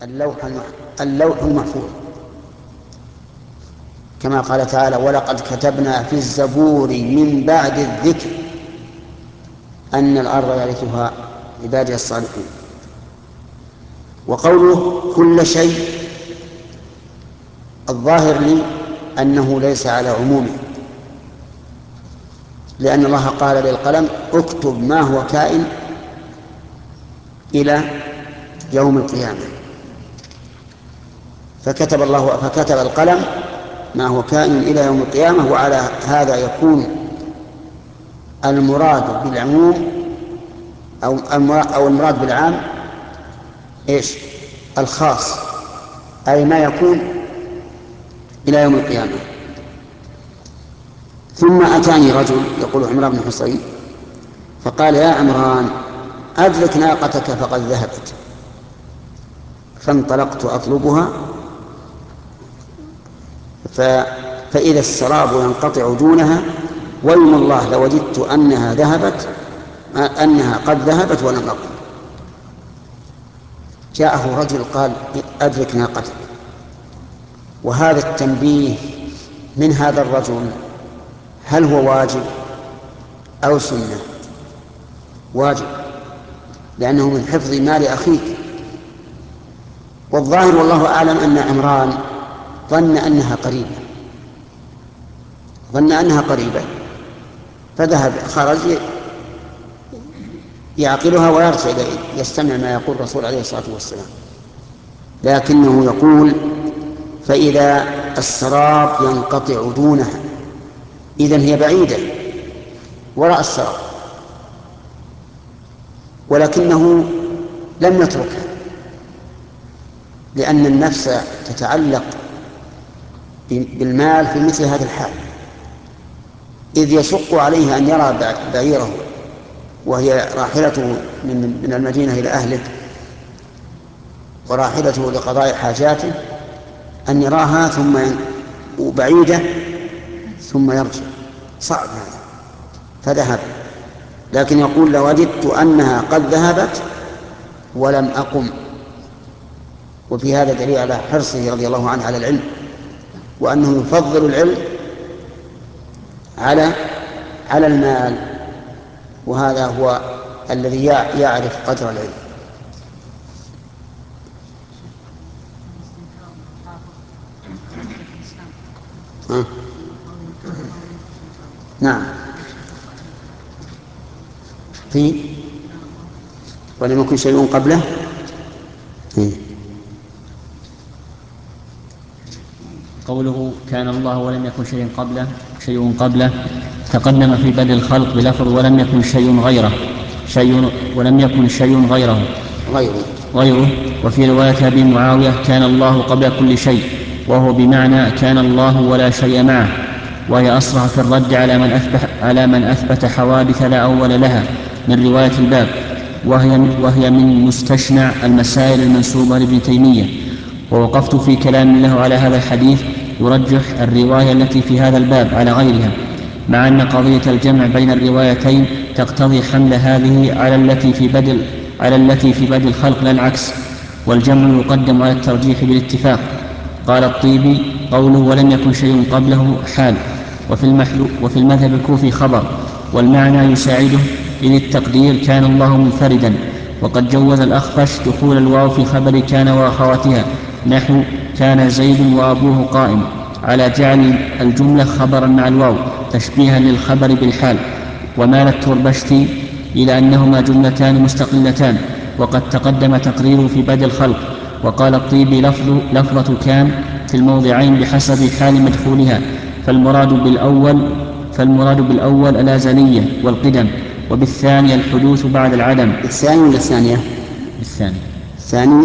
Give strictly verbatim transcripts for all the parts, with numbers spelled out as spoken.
اللوح اللوح المحفوظ، كما قال تعالى: ولقد كتبنا في الزبور من بعد الذكر أن الأرض يرثها عبادي الصالحون. وقوله كل شيء الظاهر لي أنه ليس على عمومه، لأن الله قال للقلم: اكتب ما هو كائن إلى يوم القيامة، فكتب الله فكتب القلم ما هو كائن إلى يوم القيامة. وعلى هذا يكون المراد بالعموم أو أو المراد بالعام إيش؟ الخاص، أي ما يكون إلى يوم القيامة. ثم أتاني رجل يقول عمران بن حصين فقال: يا عمران أدرك ناقتك فقد ذهبت. فانطلقت أطلبها ف... فإذا السراب ينقطع دونها، ويم الله لوجدت أنها ذهبت أنها قد ذهبت ولم أقم. جاءه رجل قال: أدرك ناقتك. وهذا التنبيه من هذا الرجل هل هو واجب أو سنة؟ واجب، لأنه من حفظ مال أخيك. والظاهر والله أعلم أن عمران ظن أنها قريبة ظن أنها قريبة فذهب خرج يعقلها ويرجع يستمع ما يقول الرسول عليه الصلاة والسلام، لكنه يقول: فإذا السراب ينقطع دونها، إذن هي بعيدة وراء السراب، ولكنه لم يتركها، لأن النفس تتعلق بالمال في مثل هذا الحال، إذ يشق عليه أن يرى بعيره وهي راحلته من المدينة إلى أهله وراحلته لقضاء حاجاته، أن يراها ثم بعيدة ثم يرجع، صعب هذا، فذهب. لكن يقول: لوجدت أنها قد ذهبت ولم أقم. وفي هذا دليل على حرصه رضي الله عنه على العلم، وأنه يفضل العلم على على المال، وهذا هو الذي يعرف قدر العلم. ها؟ نعم، في ولم يكن شيء قبله. قوله كان الله ولم يكن شيء قبله شيء قبله تقدم في بدء الخلق بلفظ ولم يكن شيء غيره شيء ولم يكن شيء غيره غيره غيره وفي رواية أبي معاوية كان الله قبل كل شيء، وهو بمعنى كان الله ولا شيء معه، وهي أصرح في الرد على من أثبت, على من أثبت حوادث لا أول لها من رواية الباب، وهي, وهي من مستشنع المسائل المنسوبة لابن تيمية. ووقفت في كلام له على هذا الحديث يرجح الرواية التي في هذا الباب على غيرها، مع أن قضية الجمع بين الروايتين تقتضي حمل هذه على التي في بدء على التي في بدء الخلق لا العكس، والجمع يقدم على الترجيح بالاتفاق. قال الطيبي: قوله ولم يكن شيء قبله حال، وفي, وفي المذهب الكوفي خبر، والمعنى يساعده، إذ التقدير كان الله منفردا. وقد جوز الأخفش دخول الواو في خبر كان وأخواتها، نحو كان زيد وأبوه قائم، على جعل الجملة خبرا مع الواو تشبيها للخبر بالحال. ومال التربشتي إلى أنهما جملتان مستقلتان، وقد تقدم تقريره في بدء الخلق. وقال الطيبي: لفظ لفظة كان في الموضعين بحسب حال مدخولها، فالمراد بالأول فالمراد بالأول الأزلية والقدم، وبالثاني الحدوث بعد العدم. الثاني ولا الثانية؟ الثاني. الثاني.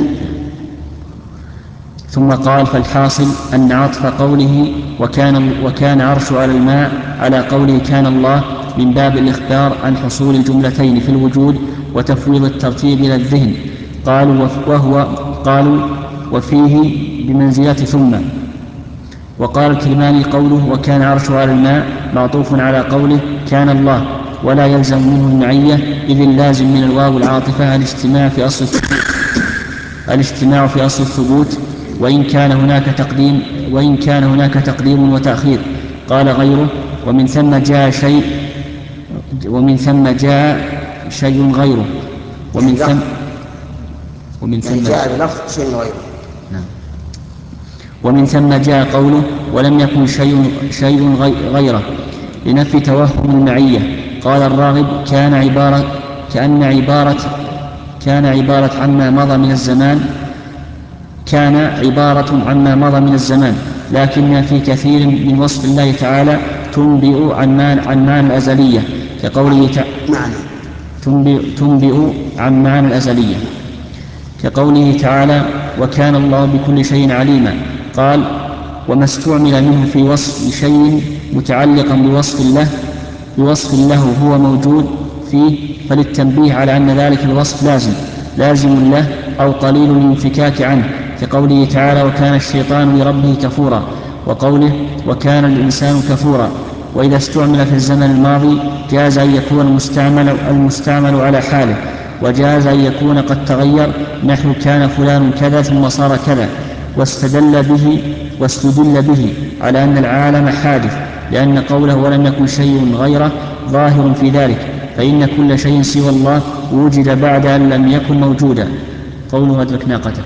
ثم قال: فالحاصل أن عطف قوله وكان, وكان عرش على الماء على قوله كان الله من باب الإخبار عن حصول الجملتين في الوجود وتفويض الترتيب إلى الذهن. قالوا وهو قالوا وفيه بمنزلة ثم. وقال الكرماني: قوله وكان عرش على الماء معطوف على قوله كان الله، ولا يلزم منه المعية، إذ اللازم من الواو العاطفة الاجتماع في أصل التفويض. الاجتماع في أصل الثبوت، وإن كان هناك تقديم وإن كان هناك تقديم وتأخير. قال غيره: ومن ثم جاء شيء ومن ثم جاء شيء غيره ومن يعني ثم ومن يعني ثم جاء بلفظ شيء غيره. نعم. ومن ثم جاء قوله: ولم يكن شيء شيء غيره، لنفي توهم المعية. قال الراغب: كان عبارة كأن عبارة كان عبارة عما مضى من الزمان كان عبارة عما مضى من الزمان، لكن في كثير من وصف الله تعالى تنبئ عن عن معنى الأزلية، كقوله تعالى تنبئ, تنبئ عن معنى الأزلية كقوله تعالى: وكان الله بكل شيء عليما. قال: وما استعمل منه في وصف شيء متعلقا بوصف الله بوصف له هو موجود فيه، فللتنبيه على أن ذلك الوصف لازم لازم له أو قليل الانفكاك عنه، كقوله تعالى: وكان الشيطان لربه كفورا، وقوله: وكان الإنسان كفورا. وإذا استعمل في الزمن الماضي جاز أن يكون المستعمل, المستعمل على حاله، وجاز أن يكون قد تغير، نحو كان فلان كذا ثم صار كذا، واستدل به واستدل به على أن العالم حادث، لأن قوله ولم يكن شيء غيره ظاهر في ذلك، فإن كل شيء سوى الله وجد بعد أن لم يكن موجودا. قوله: أدرك ناقتك.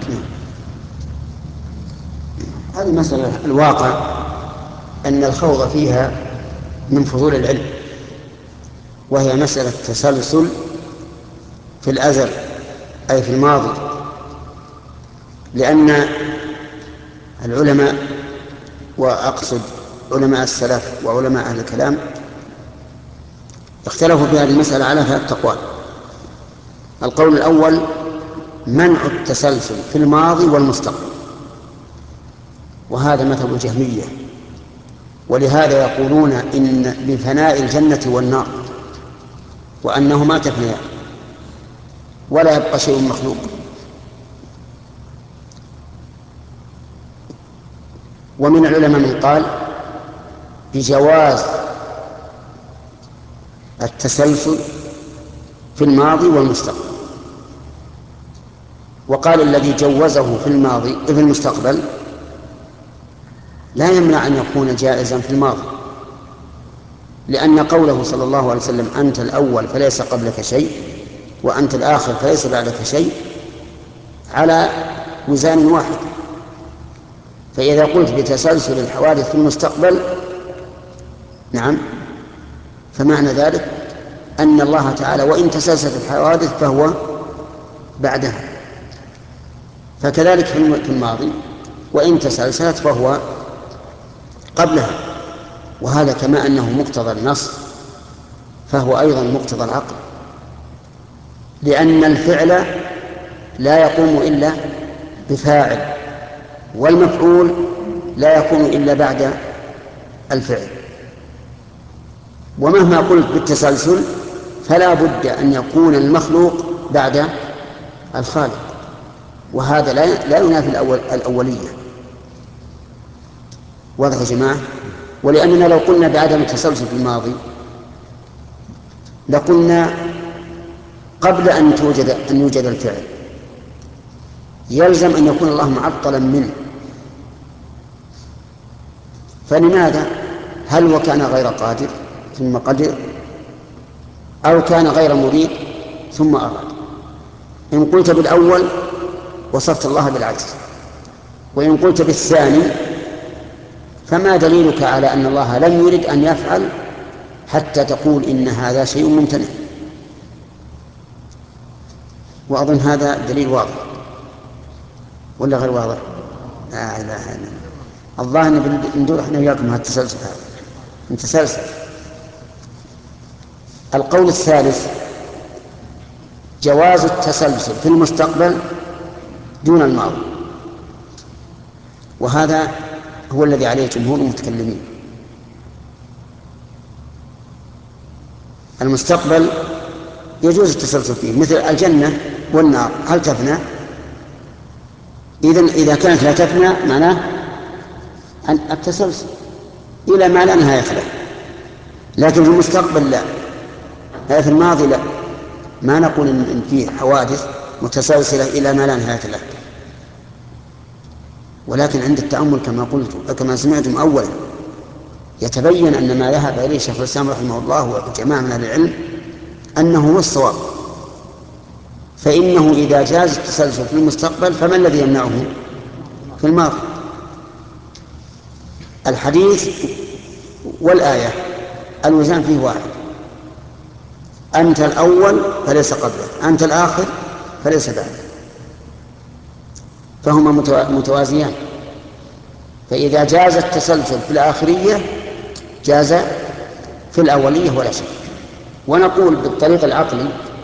هذه مسألة الواقع أن الخوض فيها من فضول العلم، وهي مسألة تسلسل في الأزل أي في الماضي، لأن العلماء، وأقصد علماء السلف وعلماء أهل الكلام، اختلفوا في هذه المسألة على ثلاثة أقوال. القول الأول: منع التسلسل في الماضي والمستقبل، وهذا مذهب الجهمية، ولهذا يقولون إن بفناء الجنة والنار، وأنهما تفنيان ولا يبقى شيء مخلوق. ومن العلماء من قال بجواز التسلسل في الماضي والمستقبل، وقال الذي جوزه في الماضي في المستقبل لا يمنع أن يكون جائزا في الماضي، لأن قوله صلى الله عليه وسلم: أنت الأول فليس قبلك شيء وأنت الآخر فليس بعدك شيء، على وزان واحد. فإذا قلت بتسلسل الحوادث في المستقبل، نعم، فمعنى ذلك أن الله تعالى وإن تسلسلت الحوادث فهو بعدها، فكذلك في الماضي وإن تسلسلت فهو قبلها. وهذا كما أنه مقتضى النص فهو أيضا مقتضى العقل، لأن الفعل لا يقوم إلا بفاعل، والمفعول لا يكون إلا بعد الفعل. ومهما قلت بالتسلسل فلا بد أن يكون المخلوق بعد الخالق، وهذا لا ينافي الأول الأولية. واضح يا جماعة؟ ولأننا لو قلنا بعدم التسلسل في الماضي لقلنا قبل أن توجد أن يوجد الفعل يلزم أن يكون الله معطلا منه، فلماذا؟ هل وكان غير قادر ثم قدر، أو كان غير مريد ثم أراد؟ إن قلت بالأول وصفت الله بالعجز، وإن قلت بالثاني فما دليلك على أن الله لم يرد أن يفعل حتى تقول إن هذا شيء ممتنع؟ وأظن هذا دليل واضح ولا غير واضح؟ لا إله إلا الله. الظاهر أن ندور احنا وياكم هذا التسلسل، هذا متسلسل. القول الثالث: جواز التسلسل في المستقبل دون الماضي، وهذا هو الذي عليه جمهور المتكلمين. المستقبل يجوز التسلسل فيه، مثل الجنة والنار، هل تفنى؟ إذن إذا كانت لا تفنى معناه أن التسلسل إلى ما لا نهاية له. لكن في المستقبل لا، في الماضي لا، ما نقول إن فيه حوادث متسلسلة إلى ما لا نهاية له، ولكن عند التأمل كما قلت كما سمعتم أولا يتبين أن ما ذهب إليه شيخ الإسلام رحمه الله وجماعة من أهل العلم أنه هو الصواب، فإنه إذا جاز التسلسل في المستقبل فما الذي يمنعه في الماضي؟ الحديث والآية الوزان فيه واحد، أنت الأول فليس قبله، أنت الآخر فليس بعده، فهما متوازيان. فإذا جاز التسلسل في الآخرية جاز في الأولية ولا شك. ونقول بالطريق العقلي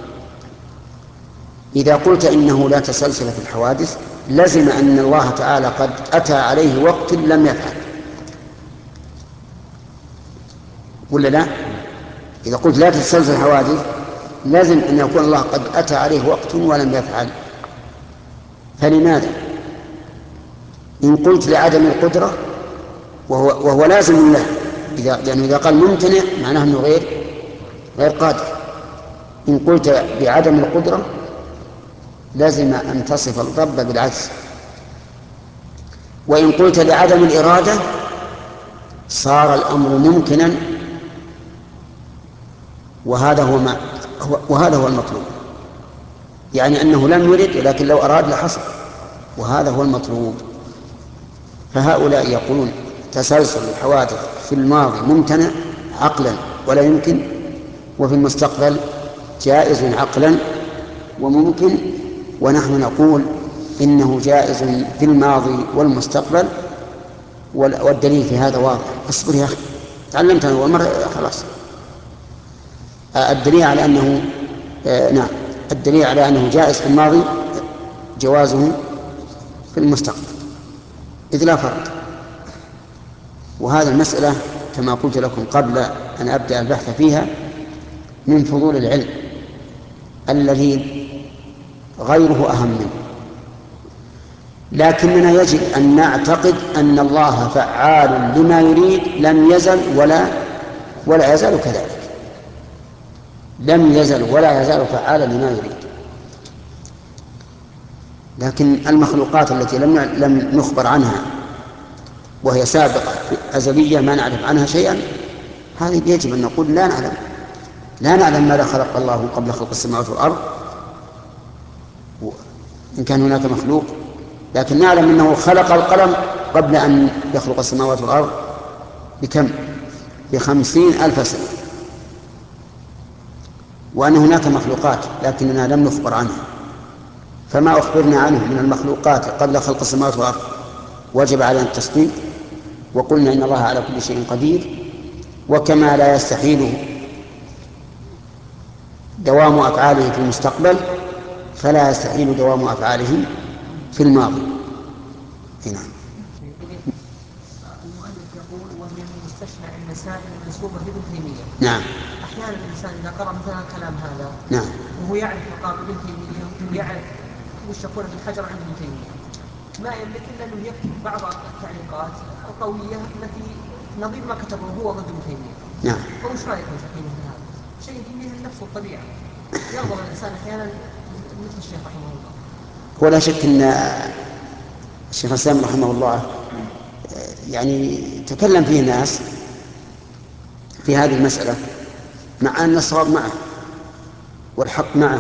إذا قلت إنه لا تسلسل في الحوادث لزم أن الله تعالى قد أتى عليه وقت لم يفعل، ولا لا؟ إذا قلت لا تتسلسل الحوادث لازم أن يكون الله قد أتى عليه وقت ولم يفعل. فلماذا؟ إن قلت لعدم القدرة وهو, وهو لازم له، إذا لأنه إذا قال ممتنع معناه أنه غير غير قادر. إن قلت بعدم القدرة لازم أن تصف الرب بالعجز، وإن قلت لعدم الإرادة صار الأمر ممكنا، وهذا هو ما وهذا هو المطلوب، يعني أنه لم يرد ولكن لو أراد لحصل، وهذا هو المطلوب. فهؤلاء يقولون تسلسل الحوادث في الماضي ممتنع عقلا ولا يمكن، وفي المستقبل جائز عقلا وممكن، ونحن نقول إنه جائز في الماضي والمستقبل، والدليل في هذا واضح. اصبر يا أخي، تعلمت أنا أول مرة خلاص. الدليل على أنه آه نعم الدليل على أنه جائز في الماضي جوازه في المستقبل إذ لا فرق. وهذا المسألة كما قلت لكم قبل أن أبدأ البحث فيها من فضول العلم الذي غيره أهم منه، لكننا يجب أن نعتقد أن الله فعال لما يريد لم يزل ولا ولا يزال كذلك، لم يزل ولا يزال فعالا لما يريد. لكن المخلوقات التي لم لم نخبر عنها وهي سابقة أزلية ما نعرف عنها شيئا، هذه يجب أن نقول لا نعلم لا نعلم ماذا خلق الله قبل خلق السماوات والأرض إن كان هناك مخلوق، لكن نعلم أنه خلق القلم قبل أن يخلق السماوات والأرض بكم؟ بخمسين ألف سنة، وأن هناك مخلوقات لكننا لم نخبر عنها. فما أخبرنا عنه من المخلوقات قبل خلق السماوات والأرض وجب علينا التصديق، وقلنا إن الله على كل شيء قدير، وكما لا يستحيل دوام أفعاله في المستقبل فلا يستحيل دوام أفعاله في الماضي. هنا المؤلف يقول وهي من مستشفى المسائل المنسوبة لابن تيمية. نعم. أحيانا الإنسان إذا قرأ مثلا الكلام هذا نعم وهو يعرف مقام ابن تيمية ويعرف وش يقول ابن حجر عند ابن تيمية، ما يملك إلا أنه يكتب بعض التعليقات القوية التي نظير ما كتبه هو ضد ابن تيمية. نعم. فوش رأيكم في هذا؟ شيء فيه النفس والطبيعة، يغضب الإنسان أحيانا مثل الشيخ رحمه الله. ولا شك أن الشيخ الإسلام رحمه الله يعني تكلم فيه ناس في هذه المسألة مع أن الصواب معه والحق معه،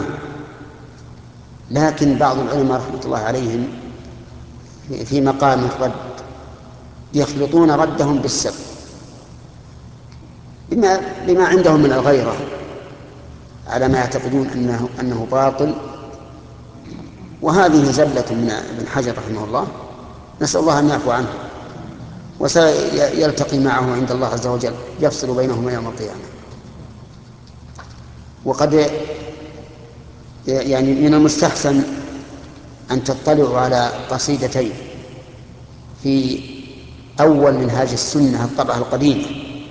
لكن بعض العلماء رحمة الله عليهم في مقام الرد يخلطون ردهم بالسب بما, بما عندهم من الغيرة على ما يعتقدون أنه, أنه باطل، وهذه زلة من ابن حجر رحمه الله، نسأل الله أن يعفو عنه وسيلتقي معه عند الله عز وجل يفصل بينهما يوم القيامة. وقد يعني من المستحسن أن تطلعوا على قصيدتين في أول منهاج السنة الطبعة القديمة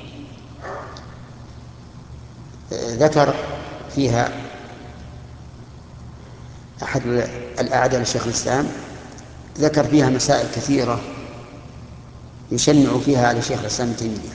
ذكر فيها أحد الأعداء لشيخ الإسلام، ذكر فيها مسائل كثيرة يشنع فيها على شيخ الإسلام ابن تيمية.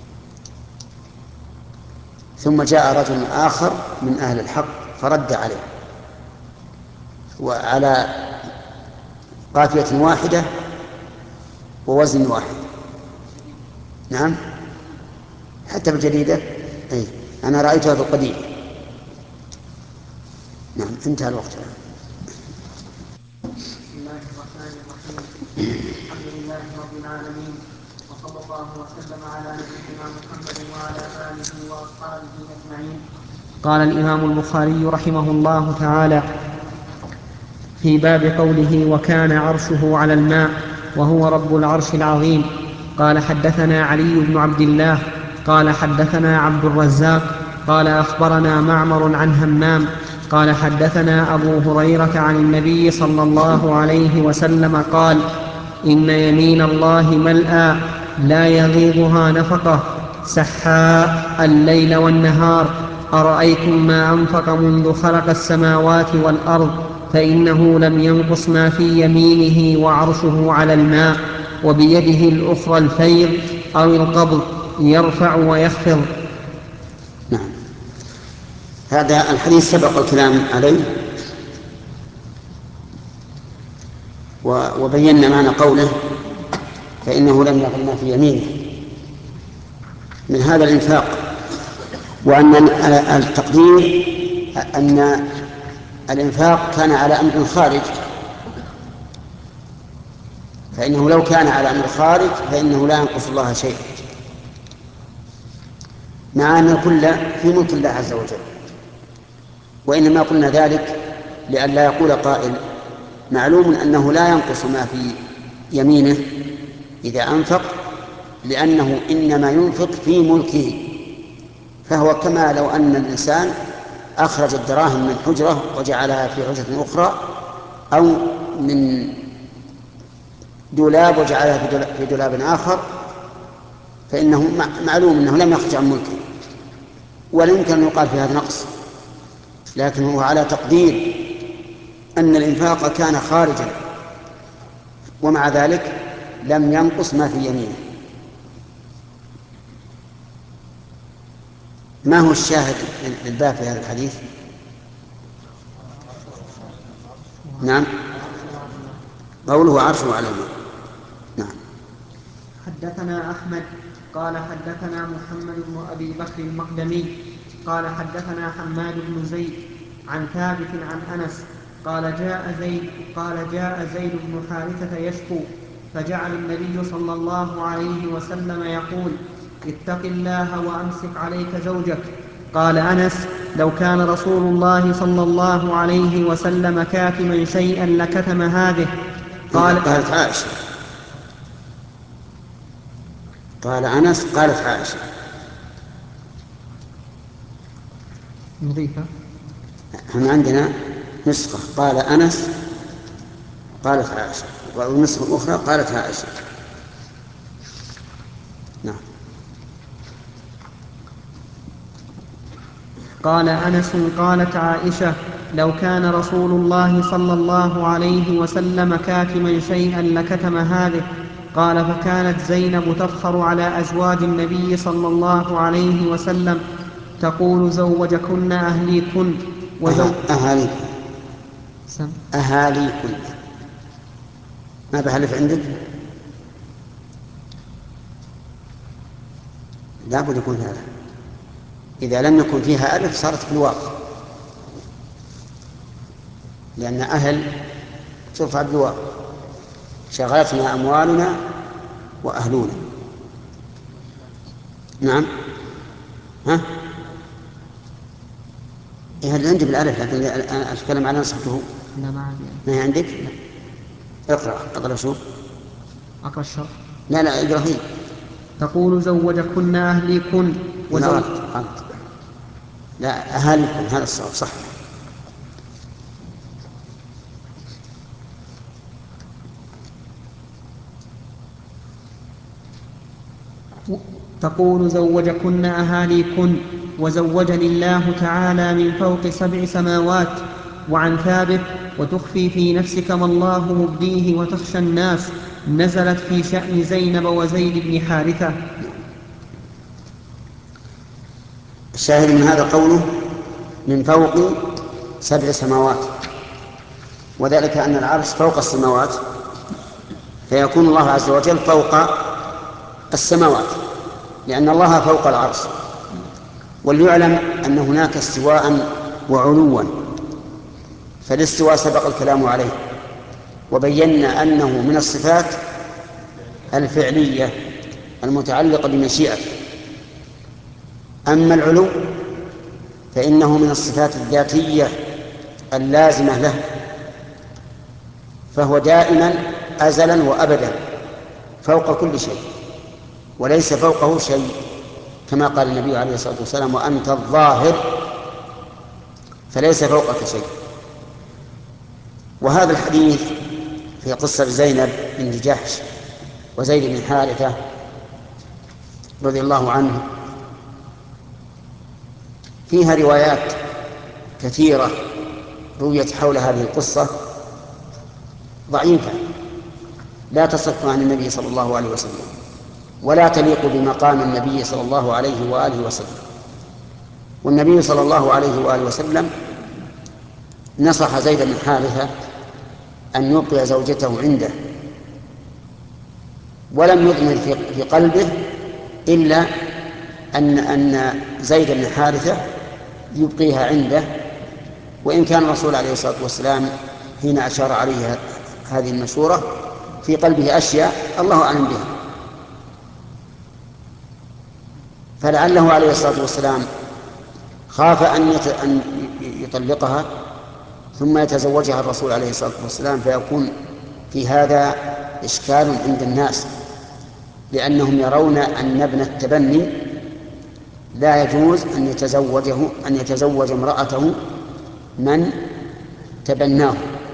ثم جاء رجل آخر من أهل الحق فرد عليه، وعلى قافية واحدة ووزن واحد. نعم، حتى بالجديدة. أي أنا رأيتها في القديم. نعم، انتهى الوقت. بسم الله الرحمن الرحيم. الحمد لله رب العالمين، وصلى الله وسلم على نبينا محمد وعلى آله وأصحابه أجمعين. قال الإمام البخاري رحمه الله تعالى في باب قوله وكان عرشه على الماء وهو رب العرش العظيم. قال حدثنا علي بن عبد الله قال حدثنا عبد الرزاق قال أخبرنا معمر عن همام قال حدثنا أبو هريرة عن النبي صلى الله عليه وسلم قال إن يمين الله ملأى لا يغيضها نفقة سحاء الليل والنهار أرأيتم ما أنفق منذ خلق السماوات والأرض فإنه لم ينقص ما في يمينه وعرشه على الماء وبيده الأخرى الفيض أو القبض يرفع ويخفض. نعم، هذا الحديث سبق الكلام عليه وبينا معنى قوله فإنه لم يغل ما في يمينه من هذا الإنفاق، وأن التقدير أن الإنفاق كان على أمر خارج، فإنه لو كان على أمر خارج فإنه لا ينقص الله شيء، مع أن الكل في ملك الله عز وجل. وإنما قلنا ذلك لئلا يقول قائل معلوم أنه لا ينقص ما في يمينه إذا أنفق، لأنه إنما ينفق في ملكه، فهو كما لو أن الإنسان أخرج الدراهم من حجرة وجعلها في حجرة أخرى، أو من دولاب وجعلها في دولاب آخر، فإنه معلوم أنه لم يخرج عن ملكه، ولا يمكن أن يقال في هذا نقص، لكن هو على تقدير أن الإنفاق كان خارجا، ومع ذلك لم ينقص ما في يمينه. ما هو الشاهد للباب في هذا الحديث؟ نعم، قوله عرشه على الماء. نعم. حدثنا أحمد قال حدثنا محمد بن أبي بكر المقدمي قال حدثنا حماد بن زيد عن ثابت عن أنس قال جاء زيد قال جاء زيد بن حارثة يشكو، فجعل النبي صلى الله عليه وسلم يقول اتق الله وأمسك عليك زوجك. قال أنس لو كان رسول الله صلى الله عليه وسلم كاتما شيئا لكتم هذه. قال قالت عائشة، قال أنس قالت عائشة نضيفة. احنا عندنا نسخة قال أنس قالت عائشة، والنسخة الأخرى قالت عائشة. نعم. قال أنس قالت عائشة لو كان رسول الله صلى الله عليه وسلم كاتما شيئا لكتم هذه. قال فكانت زينب تفخر على أزواج النبي صلى الله عليه وسلم تقول زوجكن أهليكن وزو... أهاليكن أهاليكن ما بحلف عندك؟ لا بد يكون هذا، إذا لم يكن فيها ألف صارت في الواقع، لأن أهل ترفع بالواقع. شغلتنا أموالنا وأهلنا. نعم. ها إيه اللي عندي بالألف، لكن أنا أتكلم على نسخته. لا ما عندي. ما هي عندك؟ اقرأ اقرأ شوف. أقرأ الشرح. لا لا اقرأ هي. تقول زوجكن أهليكن وزوج... لا غلط. لا أهاليكن هذا الصواب صح. تقول زوجكن أهاليكن وزوجني الله تعالى من فوق سبع سماوات. وعن ثابت وتخفي في نفسك ما الله مبديه وتخشى الناس نزلت في شأن زينب وزيد بن حارثة. الشاهد من هذا قوله من فوق سبع سماوات، وذلك أن العرش فوق السماوات فيكون الله عز وجل فوق السماوات، لأن الله فوق العرش. وليعلم أن هناك استواء وعلوا، فالاستواء سبق الكلام عليه، وبينا أنه من الصفات الفعلية المتعلقة بمشيئته. أما العلو فإنه من الصفات الذاتية اللازمة له، فهو دائما أزلا وأبدا فوق كل شيء، وليس فوقه شيء، كما قال النبي عليه الصلاة والسلام: وأنت الظاهر فليس فوقك شيء. وهذا الحديث في قصة زينب بنت جحش وزيد بن حارثة رضي الله عنه فيها روايات كثيرة رويت حول هذه القصة ضعيفة لا تصح عن النبي صلى الله عليه وسلم، ولا تليق بمقام النبي صلى الله عليه وآله وسلم. والنبي صلى الله عليه وآله وسلم نصح زيد بن حارثة أن يبقي زوجته عنده، ولم يضمر في قلبه إلا أن أن زيد بن حارثة يبقيها عنده، وإن كان الرسول عليه الصلاة والسلام حين أشار عليه هذه المشورة في قلبه أشياء الله أعلم بها، فلعله عليه الصلاة والسلام خاف أن يطلقها ثم يتزوجها الرسول عليه الصلاة والسلام، فيكون في هذا إشكال عند الناس، لأنهم يرون أن ابن التبني لا يجوز أن يتزوجه أن يتزوج امرأته من تبناه.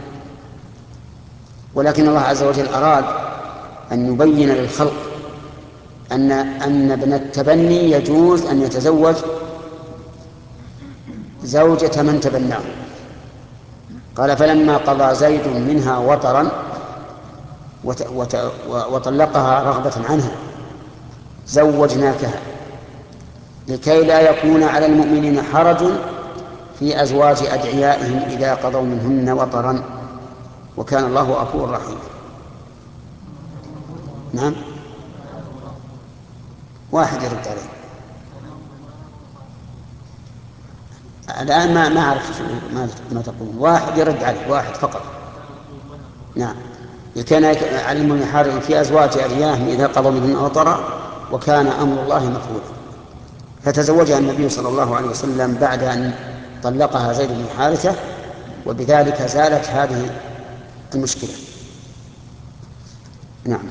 ولكن الله عز وجل أراد أن يبين للخلق أن أن ابن التبني يجوز أن يتزوج زوجة من تبناه. قال: فلما قضى زيد منها وطرا وطلقها رغبة عنها زوجناكها لكي لا يكون على المؤمنين حرج في أزواج أدعيائهم إذا قضوا منهن وطرا وكان الله غفورا رحيما. نعم، واحد يرد عليه الآن، ما ما أعرف ما ما تقولون. واحد يرد عليه، واحد فقط. نعم، كان على المؤمنين حرج في أزواج أدعيائهم إذا قضوا منهن وطرا وكان أمر الله مفعولا. فتزوجها النبي صلى الله عليه وسلم بعد أن طلقها زيد بن حارثة، وبذلك زالت هذه المشكلة. نعم.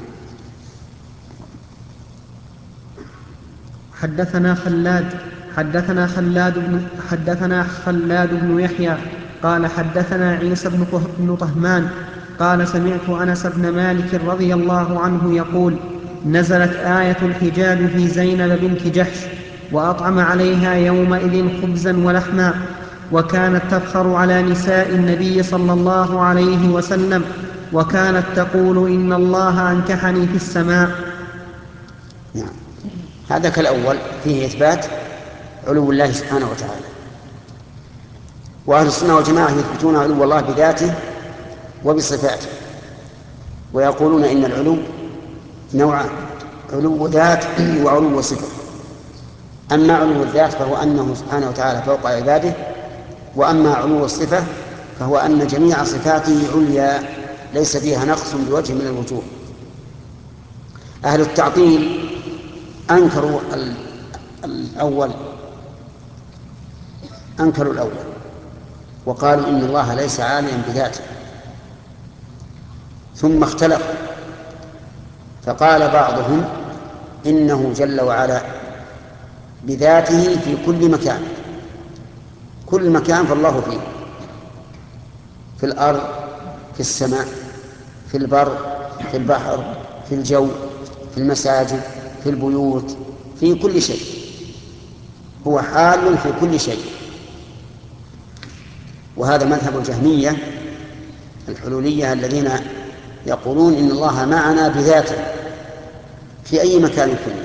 حدثنا خلاد حدثنا خلاد بن حدثنا خلاد بن يحيى قال حدثنا عيسى بن طهمان قال سمعت أنس بن مالك رضي الله عنه يقول: نزلت آية الحجاب في زينب بنت جحش وأطعم عليها يومئذ خبزا ولحما، وكانت تفخر على نساء النبي صلى الله عليه وسلم، وكانت تقول: إن الله أنكحني في السماء. نعم، هذا كالأول فيه إثبات علو الله سبحانه وتعالى. وأهل السنة والجماعة يثبتون علو الله بذاته وبصفاته، ويقولون إن العلو نوعان: علو ذات وعلو صفة. أما علو الذات فهو أنه سبحانه وتعالى فوق عباده، وأما علو الصفة فهو أن جميع صفاته عليا ليس فيها نقص بوجه من الوجوه. أهل التعطيل أنكروا الأول أنكروا الأول وقالوا إن الله ليس عاليا بذاته، ثم اختلفوا فقال بعضهم إنه جل وعلا بذاته في كل مكان، كل مكان فالله فيه، في الأرض، في السماء، في البر، في البحر، في الجو، في المساجد، في البيوت، في كل شيء، هو حال في كل شيء. وهذا مذهب الجهمية الحلولية الذين يقولون إن الله معنا بذاته في أي مكان كنا.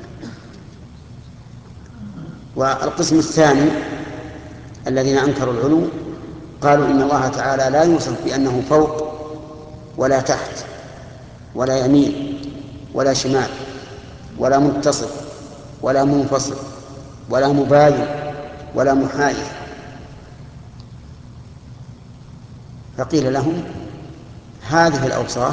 والقسم الثاني الذين أنكروا العلو قالوا إن الله تعالى لا يوصف بأنه فوق ولا تحت، ولا يمين ولا شمال ولا متصل ولا منفصل ولا مباين ولا محايد. فقيل لهم هذه الأوصاف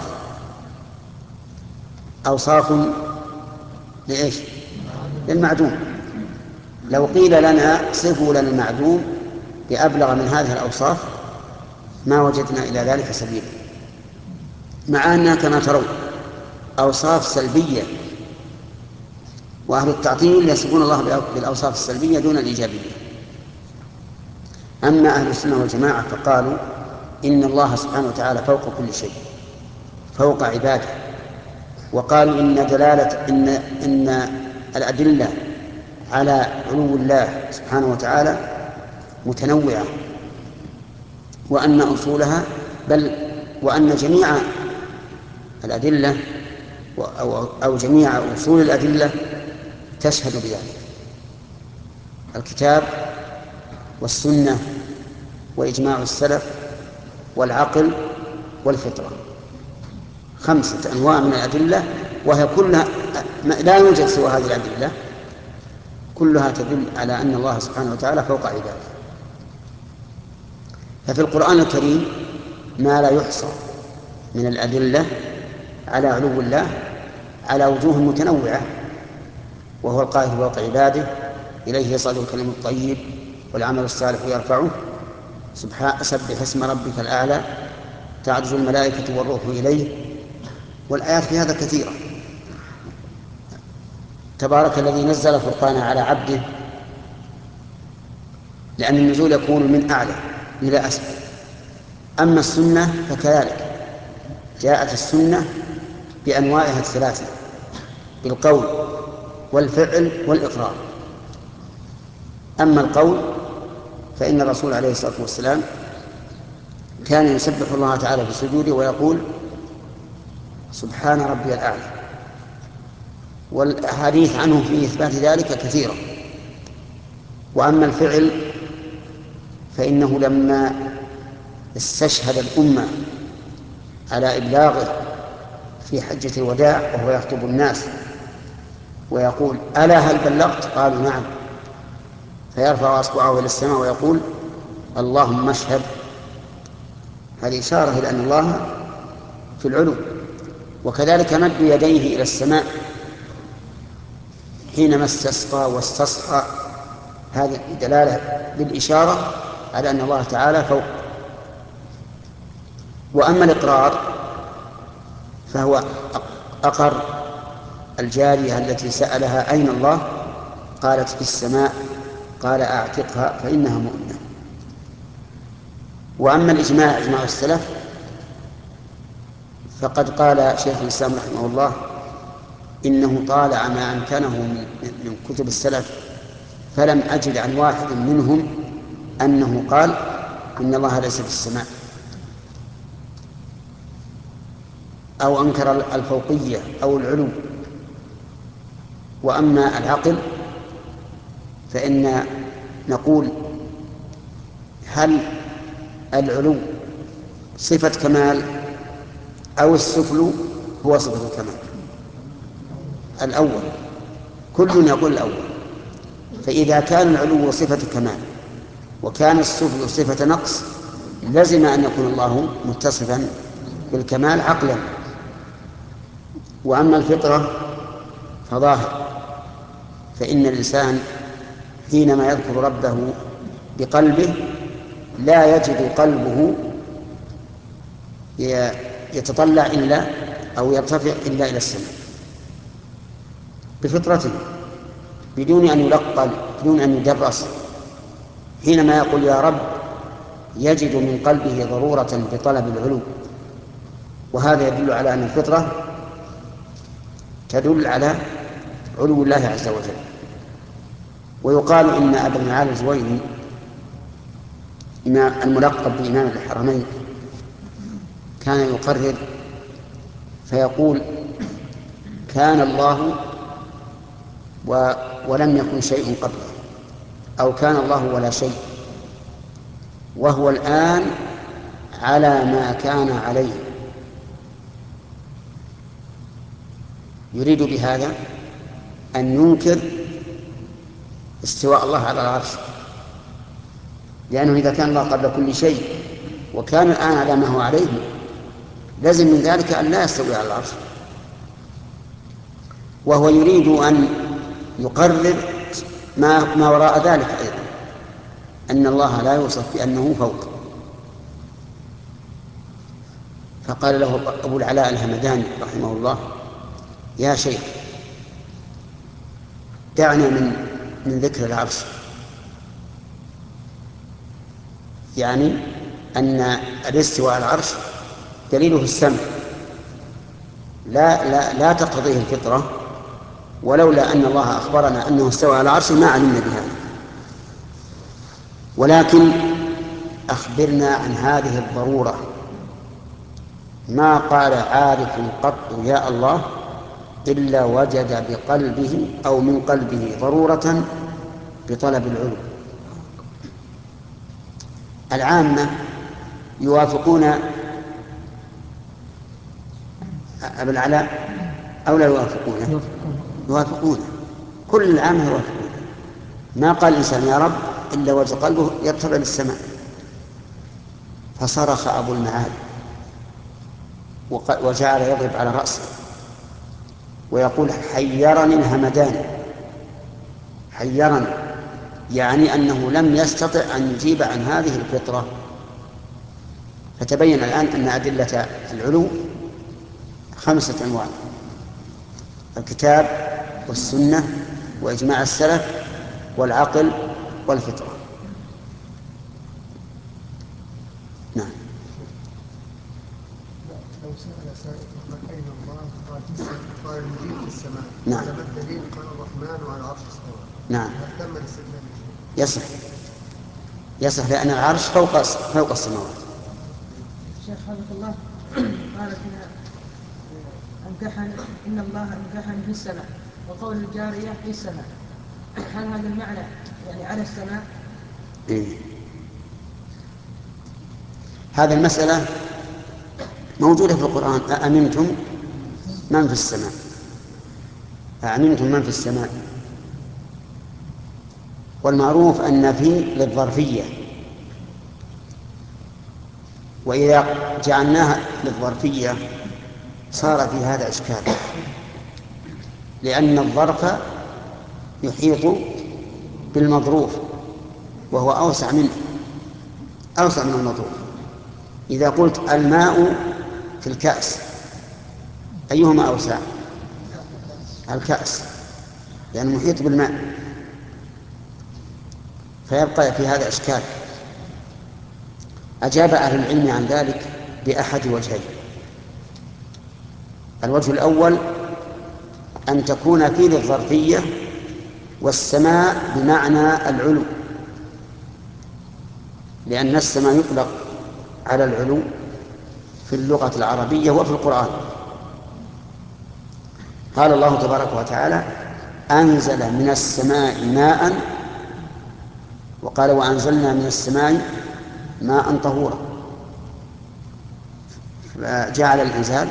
أوصاف لإيش؟ للمعدوم. لو قيل لنا صفوا لنا المعدوم بأبلغ من هذه الأوصاف ما وجدنا إلى ذلك سبيلا، مع أنها كما ترون أوصاف سلبية، وأهل التعطيل يصفون الله بالأوصاف السلبية دون الإيجابية. أما أهل السنة والجماعة فقالوا إن الله سبحانه وتعالى فوق كل شيء، فوق عباده، وقالوا إن دلالة إن إن الأدلة على علو الله سبحانه وتعالى متنوعة، وأن أصولها بل وأن جميع الأدلة أو, أو جميع أصول الأدلة تشهد بذلك: الكتاب والسنة وإجماع السلف والعقل والفطرة، خمسة أنواع من الأدلة، وهي كلها لا يوجد سوى هذه الأدلة، كلها تدل على أن الله سبحانه وتعالى فوق عباده. ففي القرآن الكريم ما لا يحصى من الأدلة على علو الله على وجوه متنوعة، وهو القاهر فوق عباده، إليه يصعد الكلم الطيب والعمل الصالح يرفعه، سبح اسم ربك الأعلى، تعرج الملائكة والروح إليه، والآيات في هذا كثيرة. تبارك الذي نزل الفرقان على عبده، لأن النزول يكون من أعلى إلى أسفل. أما السنة فكذلك، جاءت السنة بأنواعها الثلاثة، بالقول والفعل والإقرار. أما القول فإن الرسول عليه الصلاة والسلام كان يسبح الله تعالى في سجوده ويقول سبحان ربي الأعلى، والأحاديث عنه في إثبات ذلك كثيرة. وأما الفعل فإنه لما استشهد الأمة على إبلاغه في حجة الوداع وهو يخطب الناس ويقول ألا هل بلغت؟ قالوا نعم، فيرفع أصبعه إلى السماء ويقول اللهم اشهد. هذه إشارة إلى أن الله في العلو. وكذلك مد يديه إلى السماء حينما استسقى واستصحى، هذه دلالة بالإشارة على أن الله تعالى فوق. وأما الإقرار فهو أقر الجارية التي سألها أين الله؟ قالت في السماء، قال أعتقها فإنها مؤمنة. وأما الإجماع، إجماع السلف، فقد قال شيخ الإسلام رحمه الله إنه طالع ما أمكنه من كتب السلف فلم أجد عن واحد منهم أنه قال إن الله ليس في السماء أو أنكر الفوقية أو العلو. وأما العقل فإن نقول هل العلو صفة كمال أو السفل هو صفة الكمال؟ الأول، كل يقول الأول. فإذا كان العلو صفة كمال وكان السفل صفة نقص لزم أن يكون الله متصفا بالكمال عقلا. وأما الفطرة فظاهر، فإن الإنسان حينما يذكر ربه بقلبه لا يجد قلبه يتطلع إلا أو يرتفع إلا إلى السماء بفطرته بدون أن يلقن، بدون أن يدرس. حينما يقول يا رب يجد من قلبه ضرورة بطلب العلو. وهذا يدل على أن الفطرة تدل على علو الله عز وجل. ويقال إن أبا المعالي الجويني الملقب بإمام الحرمين كان يقرر فيقول كان الله و ولم يكن شيء قبله، أو كان الله ولا شيء، وهو الآن على ما كان عليه. يريد بهذا أن ينكر استواء الله على العرش، لأنه إذا كان الله قبل كل شيء وكان الآن على ما هو عليه لازم من ذلك أن لا يستوي على العرش. وهو يريد أن يقرر ما, ما وراء ذلك أيضا، أن الله لا يوصف بأنه فوق. فقال له أبو العلاء الهمداني رحمه الله: يا شيخ دعنا من من ذكر العرش، يعني أن الاستواء على العرش دليله السمع، لا لا لا تقتضيه الفطرة، ولولا أن الله أخبرنا أنه استوى على العرش ما علمنا بهذا. ولكن أخبرنا عن هذه الضرورة. ما قال عارف قط يا الله إلا وجد بقلبه أو من قلبه ضرورة بطلب العلو. العامة يوافقون أبا العلاء أو لا يوافقونه؟ يوافقونه، كل العامة يوافقون. ما قال الإنسان يا رب إلا وجد قلبه يرتفع للسماء. فصرخ أبو المعالي وجعل يضرب على رأسه ويقول: حيرني الهمدان، حيرني، يعني أنه لم يستطع أن يجيب عن هذه الفطرة. فتبين الآن أن أدلة العلو خمسة أنواع: الكتاب والسنة وإجماع السلف والعقل والفطرة. نعم. لو سأل سائل فقال أين الله؟ قال في السماء، قال المجيب في السماء. نعم. قال ما الدليل؟ قال الرحمن على العرش استوى. نعم. هل تم الاستدلال؟ يصح، يصح، لأن العرش فوق فوق السماوات. الشيخ حفظه الله قال فيها أنكحني إن الله أنكحني في السماء، وقول الجارية في السماء، هل هذا المعنى يعني على السماء؟ إيه؟ هذه المسألة موجودة في القرآن: أأمنتم من في السماء، أأمنتم من في السماء. والمعروف أن في للظرفية، وإذا جعلناها للظرفية صار في هذا إشكال، لأن الظرف يحيط بالمظروف وهو أوسع منه، أوسع من المظروف. إذا قلت الماء في الكأس أيهما أوسع؟ الكأس، لأنه يعني محيط بالماء. فيبقى في هذا إشكال. أجاب أهل العلم عن ذلك بأحد وجهين: الوجه الأول أن تكون في للظرفية والسماء بمعنى العلو، لأن السماء يطلق على العلو في اللغة العربية وفي القرآن. قال الله تبارك وتعالى: أنزل من السماء ماء، وقال: وأنزلنا من السماء ماء طهورا. فجعل الإنزال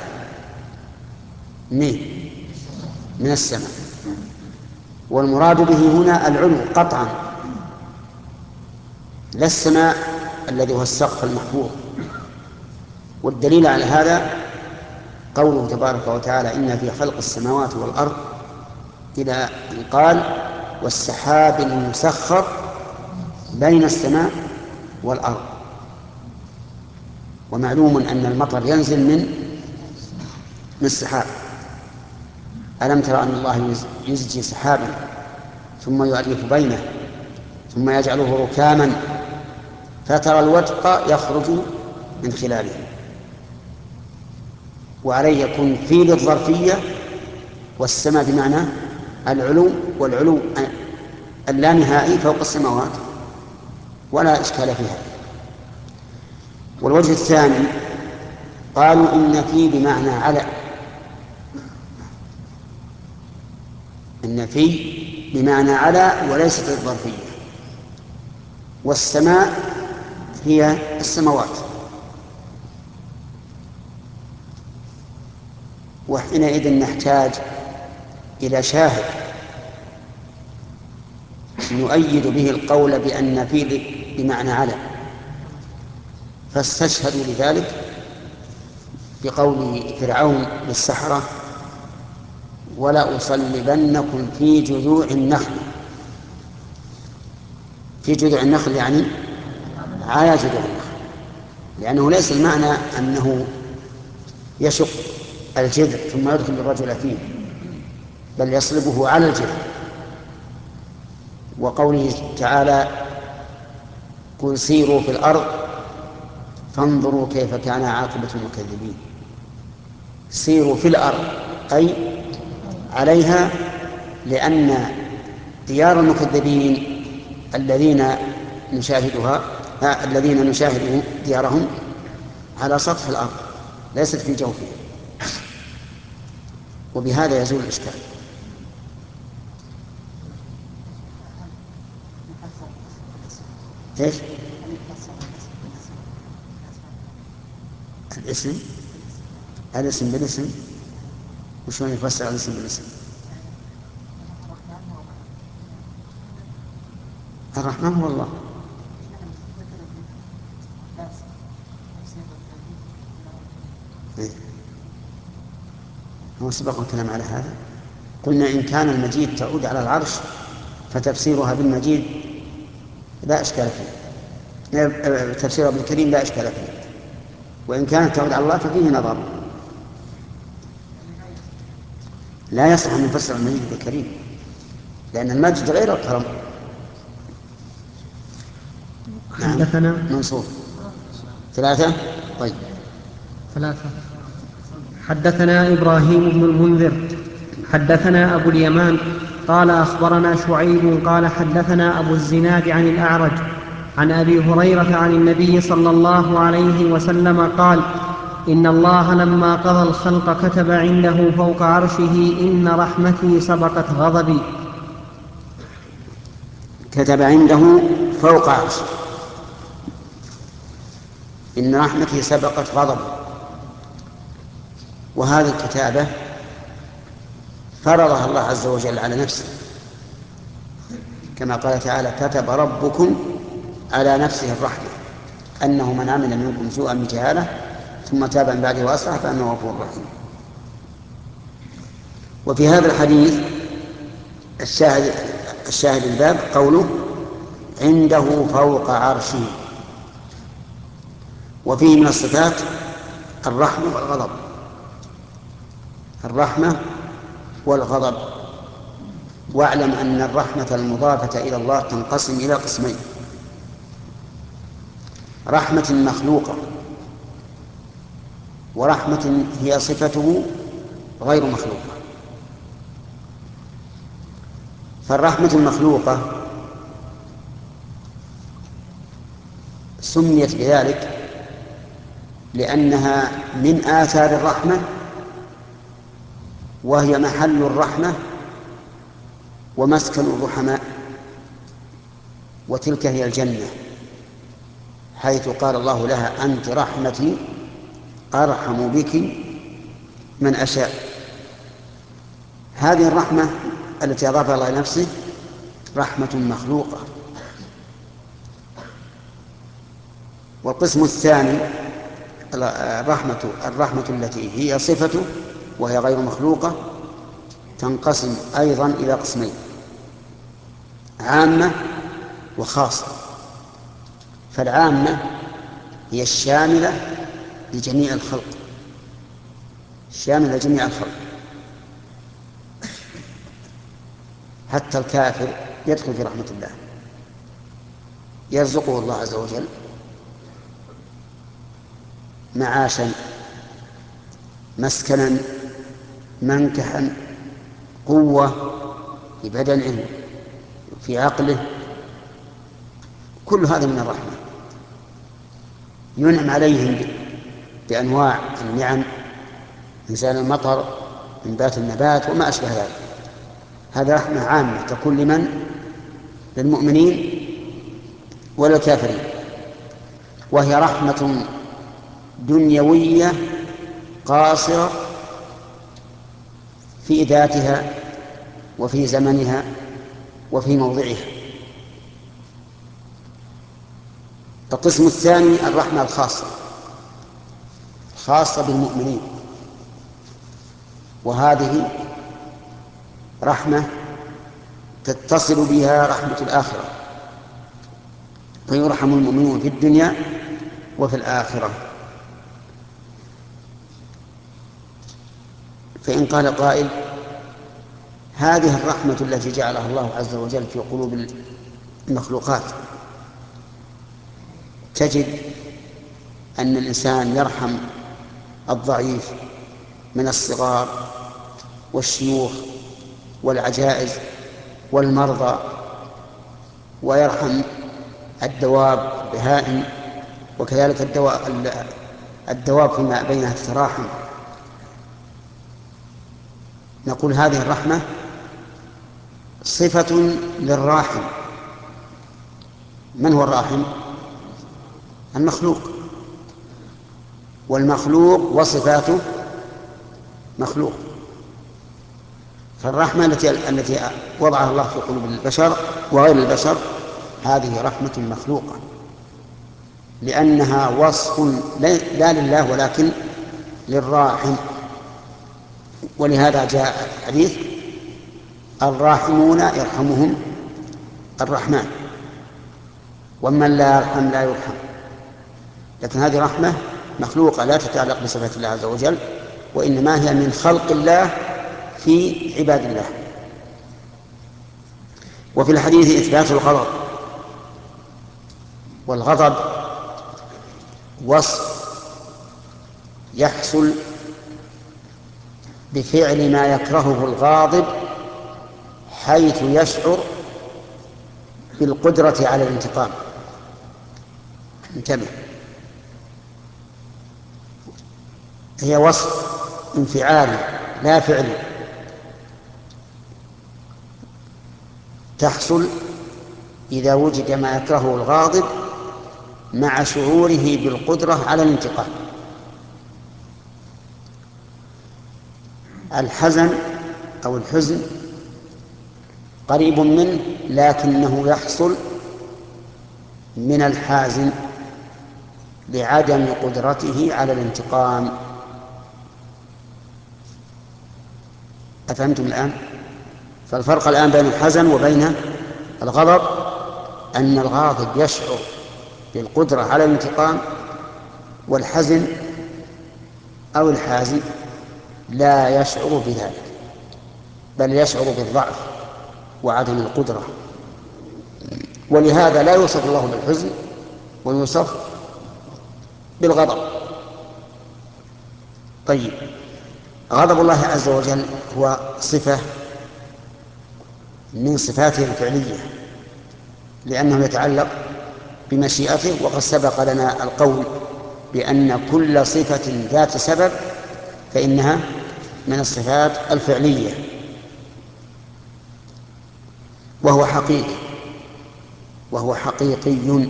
من السماء، والمراد به هنا العلو قطعا، لا السماء الذي هو السقف المحفوظ. والدليل على هذا قوله تبارك وتعالى: إن في خلق السماوات والأرض، إلى أن قال: والسحاب المسخر بين السماء والأرض. ومعلوم أن المطر ينزل من من السحاب. ألم ترى أن الله يزجي سحابا ثم يؤلف بينه ثم يجعله ركاما فترى الودق يخرج من خلاله. وعليه يكون في للظرفية والسماء بمعنى العلو، والعلو اللانهائي فوق السماوات، ولا إشكال في هذا. والوجه الثاني قالوا إن في بمعنى على، إن في بمعنى على وليست الظرفية، والسماء هي السماوات. وحينئذ نحتاج إلى شاهد يؤيد به القول بأن في بمعنى على، فاستشهدوا لذلك بقول فرعون للسحرة: ولا أصلبنكم في جذوع النخل. في جذوع النخل يعني على جذوع النخل، لأنه ليس المعنى أنه يشق الجذع ثم يدخل الرجل فيه، بل يصلبه على الجذع. وقوله تعالى: قل سيروا في الأرض فانظروا كيف كان عاقبة المكذبين. سيروا في الأرض أي عليها، لأن ديار المكذبين الذين نشاهدها آه الذين نشاهد ديارهم على سطح الأرض ليست في جوفها، وبهذا يزول الإشكال. ايش؟ الاسم الاسم بالاسم، وشلون يفسر الاسم بالاسم؟ الرحمن هو الله. إيه؟ هو سبق الكلام على هذا. قلنا إن كان المجيد تعود على العرش فتفسيرها بالمجيد لا إشكال فيه، تفسيرها بالكريم لا إشكال فيه، وإن كانت تعود على الله ففيه نظر. لا يصح أن نفسر المجيد بالكريم، لأن المجد غير الكرم. حدثنا منصور. ثلاثة. طيب ثلاثة. حدثنا إبراهيم بن المنذر حدثنا أبو اليمان قال أخبرنا شعيب قال حدثنا أبو الزناد عن الأعرج عن أبي هريرة عن النبي صلى الله عليه وسلم قال: إن الله لما قضى الخلق كتب عنده فوق عرشه: إن رحمتي سبقت غضبي. كتب عنده فوق عرشه: إن رحمتي سبقت غضبي. وهذه الكتابة فرضها الله عز وجل على نفسه، كما قال تعالى: كتب ربكم على نفسه الرحمة أنه من عمل منكم سوءا بجهالة ثم تاب من بعده وأصلح فأنه غفور رحيم. وفي هذا الحديث الشاهد الشاهد الباب قوله: عنده فوق عرشه. وفيه من الصفات الرحمة والغضب، الرحمة والغضب. واعلم أن الرحمة المضافة إلى الله تنقسم إلى قسمين: رحمة مخلوقة، ورحمة هي صفته غير مخلوقة. فالرحمة المخلوقة سميت بذلك لأنها من آثار الرحمة، وهي محل الرحمة ومسكن الرحماء، وتلك هي الجنة، حيث قال الله لها: أنت رحمتي أرحم بك من أشاء. هذه الرحمة التي أضافها الله إلى نفسه رحمة مخلوقة. والقسم الثاني الرحمة الرحمة التي هي صفته وهي غير مخلوقة تنقسم أيضا إلى قسمين: عامة وخاصة. فالعامة هي الشاملة لجميع الخلق، الشاملة لجميع الخلق، حتى الكافر يدخل في رحمة الله، يرزقه الله عز وجل معاشا، مسكنا، منكحا، قوة في بدنه، في عقله، كل هذا من الرحمة. ينعم عليهم بأنواع النعم: إنزال المطر، إنبات النبات، وما أشبه ذلك. هذا رحمة عامة تكون لمن؟ للمؤمنين وللكافرين. وهي رحمة دنيوية قاصرة في ذاتها وفي زمنها وفي موضعها. القسم الثاني الرحمة الخاصة خاصة بالمؤمنين، وهذه رحمة تتصل بها رحمة الآخرة، فيرحم المؤمنون في الدنيا وفي الآخرة. فإن قال قائل هذه الرحمة التي جعلها الله عز وجل في قلوب المخلوقات، تجد أن الإنسان يرحم الضعيف من الصغار والشيوخ والعجائز والمرضى، ويرحم الدواب البهائم، وكذلك الدواب فيما بينها تتراحم. نقول هذه الرحمة صفة للراحم. من هو الراحم؟ المخلوق، والمخلوق وصفاته مخلوق. فالرحمة التي التي وضعها الله في قلوب البشر وغير البشر هذه رحمة مخلوقة، لأنها وصف لا لله ولكن للراحم. ولهذا جاء الحديث الراحمون يرحمهم الرحمن، ومن لا يرحم لا يرحم. لكن هذه رحمة مخلوقة لا تتعلق بصفات الله عز وجل، وإنما هي من خلق الله في عباد الله. وفي الحديث إثبات الغضب، والغضب وصف يحصل بفعل ما يكرهه الغاضب، حيث يشعر بالقدرة على الانتقام. انتبه، هي وصف انفعالي لا فعلي، تحصل إذا وجد ما يكرهه الغاضب مع شعوره بالقدرة على الانتقام. الحزن أو الحزن قريب منه، لكنه يحصل من الحازن لعدم قدرته على الانتقام. أفهمتم الآن؟ فالفرق الآن بين الحزن وبين الغضب أن الغاضب يشعر بالقدرة على الانتقام، والحزن أو الحازن لا يشعر بذلك، بل يشعر بالضعف وعدم القدرة. ولهذا لا يوصف الله بالحزن ويوصف بالغضب. طيب، غضب الله عز وجل هو صفة من صفاته الفعلية، لأنه يتعلق بمشيئته، وقد سبق لنا القول بأن كل صفة ذات سبب فإنها من الصفات الفعلية. وهو حقيقي وهو حقيقي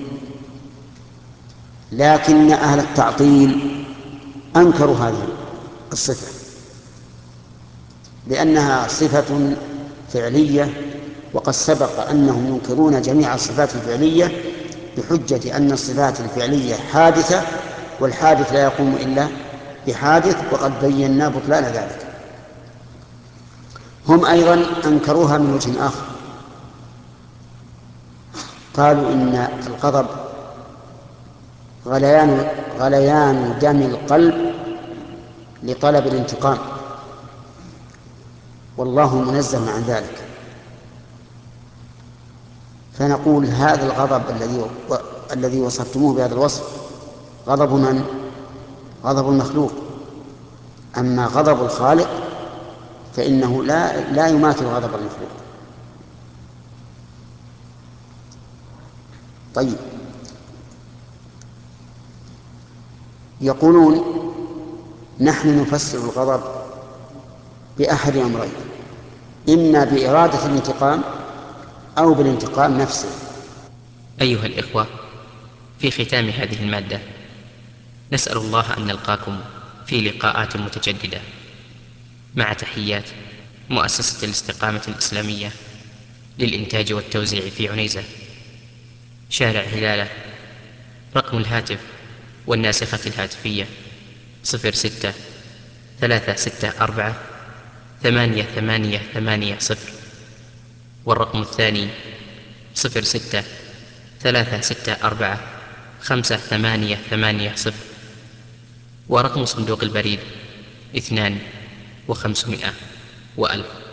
لكن أهل التعطيل أنكروا هذه الصفة لأنها صفة فعلية، وقد سبق أنهم ينكرون جميع الصفات الفعلية بحجة أن الصفات الفعلية حادثة، والحادث لا يقوم إلا بحادث، وقد بينا بطلان ذلك. هم أيضا أنكروها من وجه آخر، قالوا إن الغضب غليان, غليان دم القلب لطلب الانتقام، والله منزه عن ذلك. فنقول هذا الغضب الذي الذي وصفتموه بهذا الوصف غضب من؟ غضب المخلوق. أما غضب الخالق فإنه لا لا يماثل غضب المخلوق. طيب، يقولون نحن نفسر الغضب بأحد أمرين، إما بإرادة الانتقام أو بالانتقام نفسه. أيها الإخوة، في ختام هذه المادة نسأل الله أن نلقاكم في لقاءات متجددة، مع تحيات مؤسسة الاستقامة الإسلامية للإنتاج والتوزيع في عنيزة، شارع هلالة. رقم الهاتف والناسخة الهاتفية صفر ستة ثلاثة ستة أربعة ثمانية ثمانية ثمانية صفر، والرقم الثاني صفر ستة ثلاثة ستة أربعة خمسة ثمانية ثمانية صفر، ورقم صندوق البريد اثنان وخمسمائة وألف.